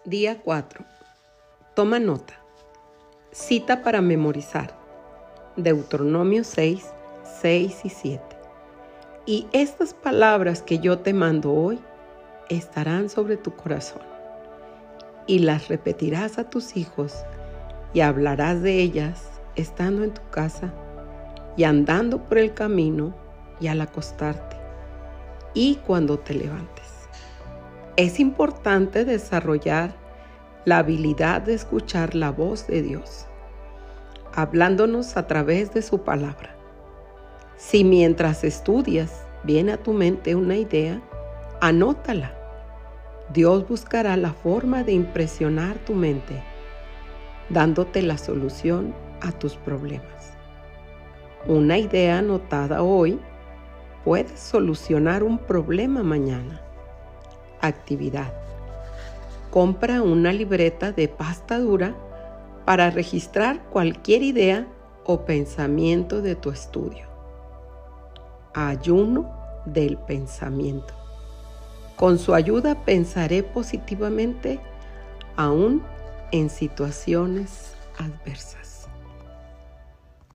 Día 4. Toma nota. Cita para memorizar. Deuteronomio 6, 6 y 7. Y estas palabras que yo te mando hoy estarán sobre tu corazón, y las repetirás a tus hijos, y hablarás de ellas estando en tu casa, y andando por el camino, y al acostarte, y cuando te levantes. Es importante desarrollar la habilidad de escuchar la voz de Dios, hablándonos a través de su palabra. Si mientras estudias viene a tu mente una idea, anótala. Dios buscará la forma de impresionar tu mente, dándote la solución a tus problemas. Una idea anotada hoy puede solucionar un problema mañana. Actividad. Compra una libreta de pasta dura para registrar cualquier idea o pensamiento de tu estudio. Ayuno del pensamiento. Con su ayuda pensaré positivamente aún en situaciones adversas.